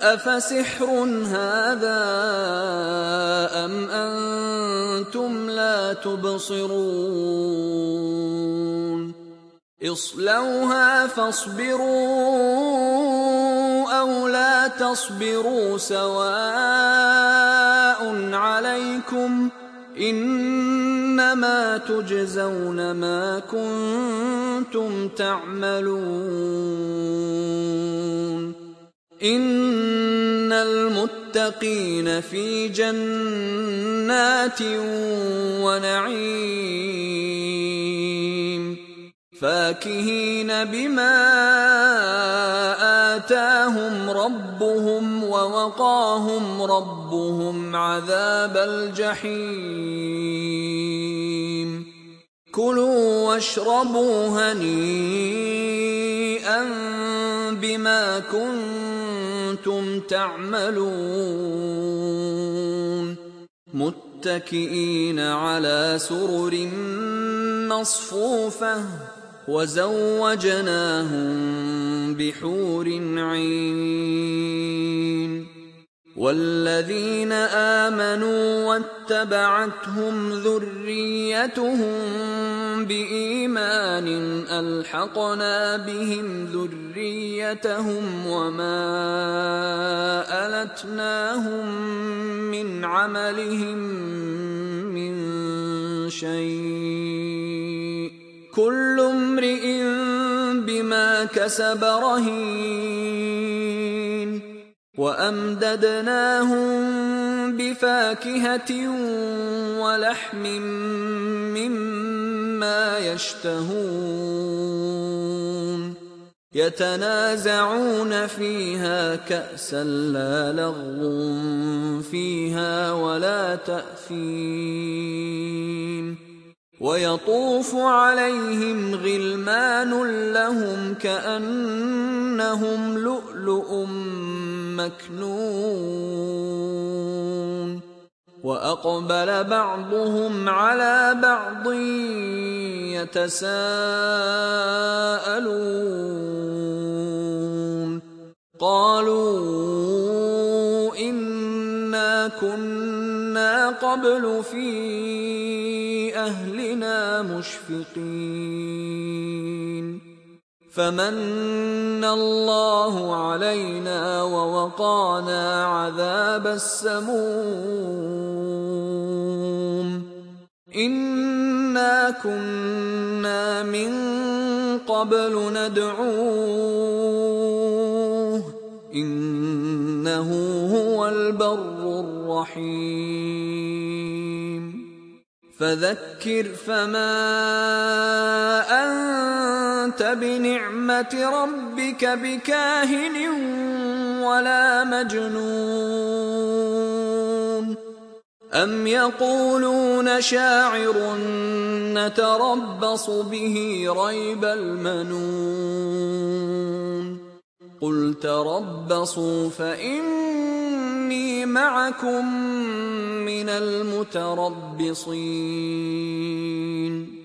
أفسحر هذا أم أنتم لا تبصرون اصلوها فاصبروا أو لا تصبروا سواء عليكم إنما تجزون ما كنتم تعملون إن المتقين في جنات ونعيم فاكهين بما آتاهم ربهم ووقاهم ربهم عذاب الجحيم كلوا واشربوا هنيئا بما كنتم تعملون متكئين على سرر مصفوفة وزوجناهم بحور عين والذين آمنوا واتبعتهم ذريتهم بإيمان ألحقنا بهم ذريتهم وما ألتناهم من عملهم من شيء كل امرئ بما كسب رهين وأمددناهم بفاكهة ولحم مما يشتهون يتنازعون فيها كأسا لا لغو فيها ولا تأثيم ويطوف عليهم غلمان لهم كأنهم لؤلؤ مكنون وأقبل بعضهم على بعض يتساءلون قالوا إنا كنا قبل في أهلنا مشفقين فمن الله علينا ووقانا عذاب السموم إنا كنا من قبل ندعوه إنه هو البر الرحيم فذكر فما أنت بنعمة ربك بكاهن ولا مجنون أم يقولون شاعر نتربص به ريب المنون قل تربصوا فإني معكم من المتربصين